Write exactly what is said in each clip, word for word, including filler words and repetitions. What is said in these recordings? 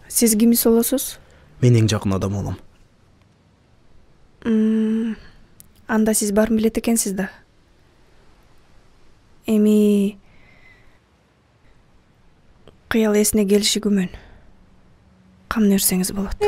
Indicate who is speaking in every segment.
Speaker 1: Сиз кимис болосуз?
Speaker 2: Мен эң жакын адам болом.
Speaker 1: Анда сиз баарын билет экенсиз да. Эми кыял эсине келиши күмөн. Камын өрсеңиз болот.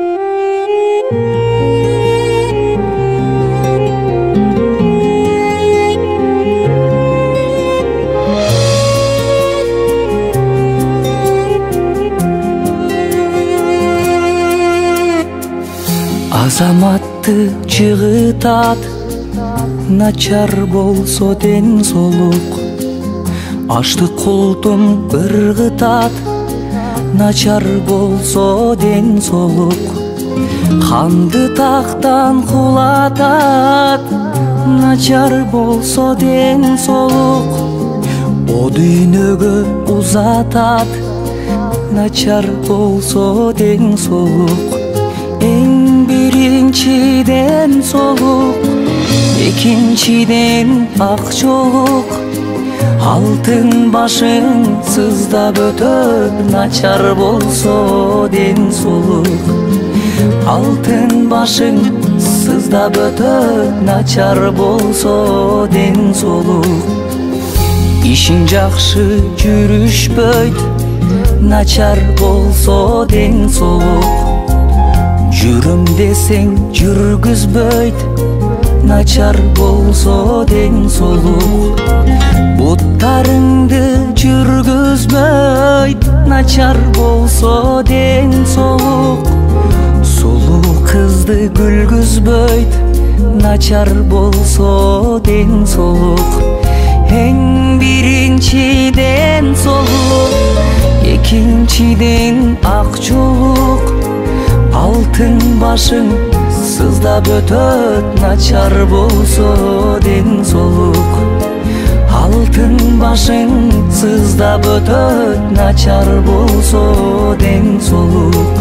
Speaker 3: Азаматты жыгытат, начар болсо ден солук. Аштык култум ыргытат, начар болсо ден солук. Канды тактан кулатат, начар болсо ден солук. О дүйнөгө узатат, начар болсо ден солук. Эң биринчиден солук, экинчиден ак жолук. Алтын башың сыздап өтөп, начар болсо ден солук. Алтын башың сыздап өтөп, начар болсо ден солук. Ишиң жакшы жүрүшпөйт, начар болсо ден солук. Жүрүм десең жүргүзбөйт, начар болсо ден солук. Буттарыңды жүргүзбөйт, начар болсо ден солук. Сулуу кызды күлгүзбөйт, начар болсо ден солук. Эң биринчиден солук, экинчиден ак жолук. Алтын башың сыздап өтөт, начар болсо ден солук. Алтын башың сыздап өтөт, начар болсо ден солук.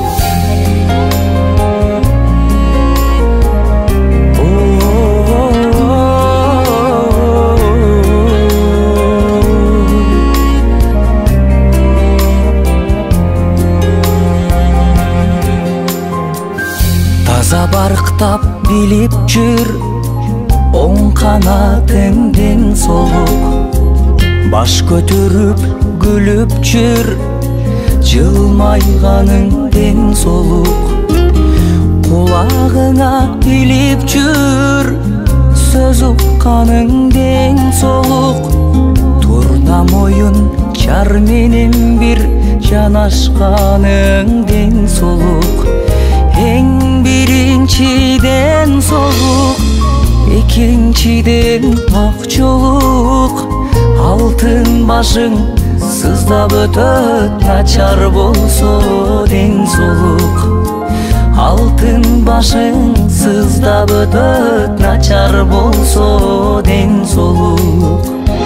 Speaker 3: Таза барктап билип жүр, оң канатың ден солук. Баш көтөрүп күлүп жүр, жылмайганың ден солук. Кулагыңа билип жүр, сөз укканың ден солук. Турна моюн жар менен бир жанашканың ден солук. Эң биринчиден солук, экинчиден ак жолук. Алтын башың сыздап өтөт, начар болсо ден солук. Алтын башың сыздап өтөт, начар болсо ден солук.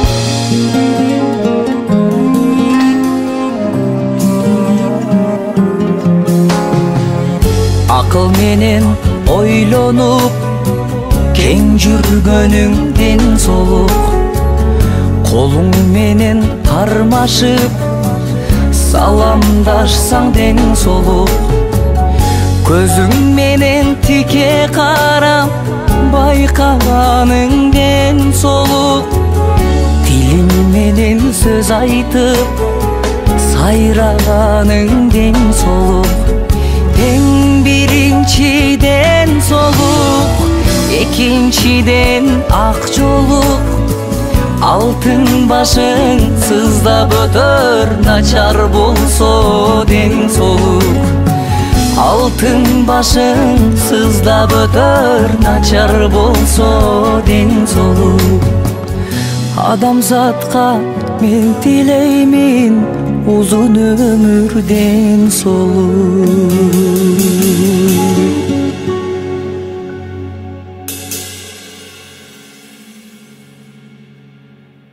Speaker 3: Акыл менен ойлонуп, кең жүргөнүң ден солук. Колуң менен кармашып, саламдашсаң ден солук. Көзүң менен тике карап, байкаганың ден солук. Тилиң менен сөз айтып, сайраганың ден солук. Эң биринчиден солук, экинчиден ак жолук. Алтын башың сыздап өтөр, начар болсо ден солук. Алтын башың сыздап өтөр, начар болсо ден солук. Адамзатка мен тилеймин узун өмүр ден солук.